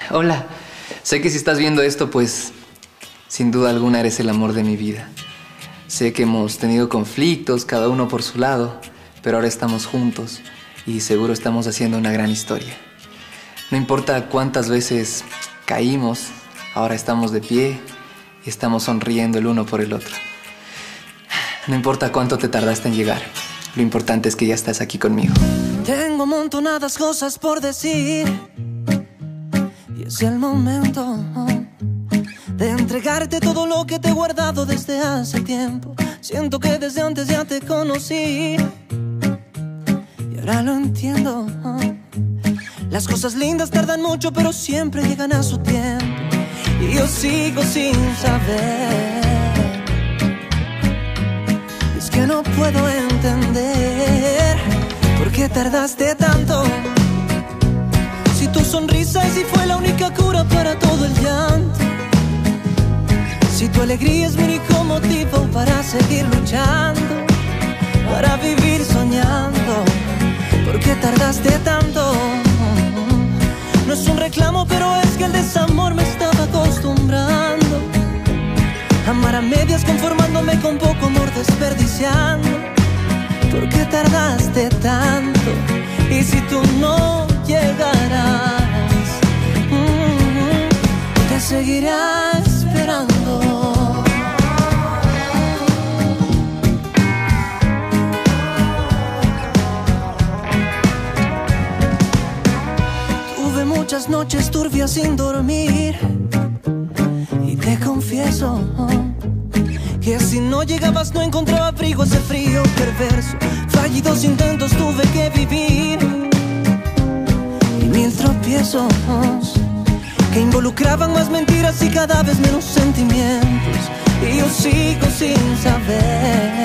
Hola. Sé que si estás viendo esto, pues sin duda alguna eres el amor de mi vida. Sé que hemos tenido conflictos, cada uno por su lado, pero ahora estamos juntos y seguro estamos haciendo una gran historia. No importa cuántas veces caímos, ahora estamos de pie y estamos sonriendo el uno por el otro. No importa cuánto te tardaste en llegar, lo importante es que ya estás aquí conmigo. Tengo amontonadas cosas por decir y es el momento de entregarte todo lo que te he guardado desde hace tiempo. Siento que desde antes ya te conocí y ahora lo entiendo. Las cosas lindas tardan mucho, pero siempre llegan a su tiempo. Y yo sigo sin saber. Es que no puedo entender por qué tardaste tanto. Si tu sonrisa sí fue la única cura para todo el llanto. Si tu alegría es mi único motivo para seguir luchando, para vivir soñando. ¿Por qué tardaste tanto? No es un reclamo, pero es que el desamor me estaba acostumbrando. Amar a medias conformándome con poco amor desperdiciando. ¿Por qué tardaste tanto? Y si tú no llegarás, te seguiré esperando. Tuve muchas noches turbias sin dormir y te confieso que si no llegabas no encontraba abrigo ese frío perverso. Fallidos intentos tuve que vivir y 1000 tropiezos que involucraban más mentiras y cada vez menos sentimientos. Y yo sigo sin saber.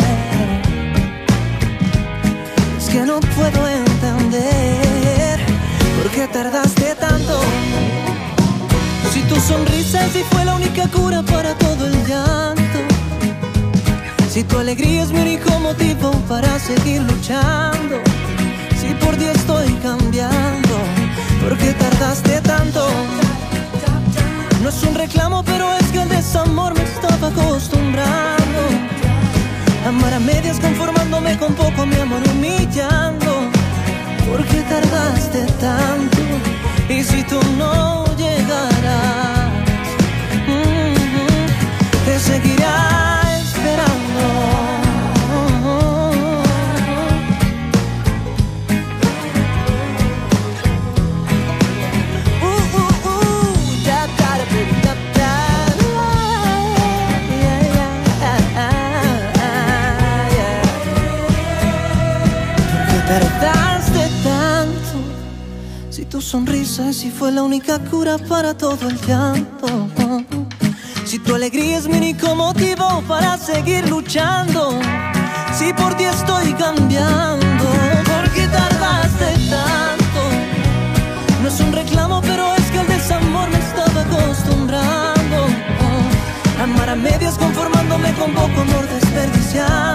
Es que no puedo entender por qué tardaste tanto. Si tu sonrisa sí fue la única cura para todo el llanto. Si tu alegría es mi único motivo para seguir luchando. Si por ti estoy cambiando, ¿por qué tardaste tanto? No es un reclamo, pero es que el desamor me estaba acostumbrando. Amar a medias conformándome con poco, mi amor humillando. ¿Por qué tardaste tanto? Y si tú no llegarás, te seguirá esperando. Tardaste tanto. Si tu sonrisa sí fue la única cura para todo el llanto. Si tu alegría es mi único motivo para seguir luchando. Si por ti estoy cambiando, ¿por qué tardaste tanto? No es un reclamo, pero es que el desamor me estaba acostumbrando. Amar a medias conformándome con poco amor desperdiciado.